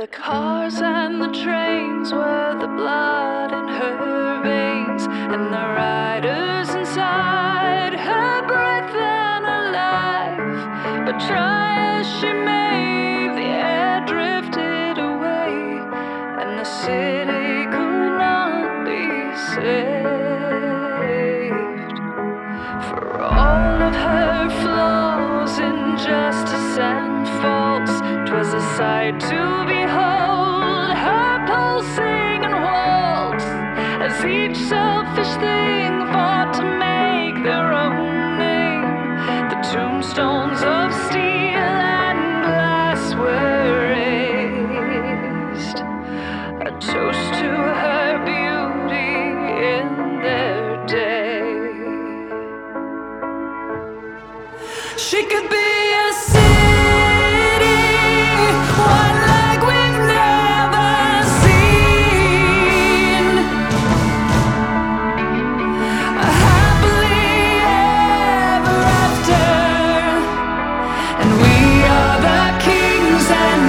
The cars and the trains were the blood in her veins, and the riders inside her breath and alive. But try as she may, the air drifted away, and the city could not be saved. For all of her flaws, injustice and faults, 'twas a sight to behold, her pulsing and waltz, as each selfish thing fought to make their own name. The tombstones of steel and glass were raised, a toast to her beauty in their day. She could be a city, one like we've never seen, a happily ever after, and we are the kings and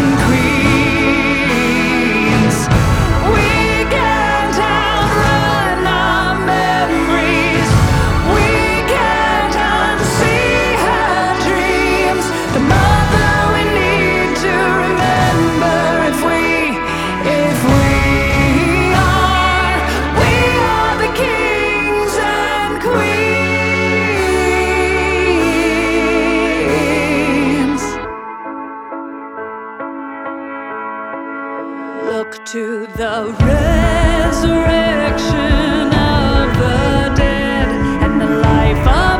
queens. We can't outrun our memories, we can't unsee her dreams. The mother we need to remember, if we are the kings and queens. Look to the resurrection of the dead and the life of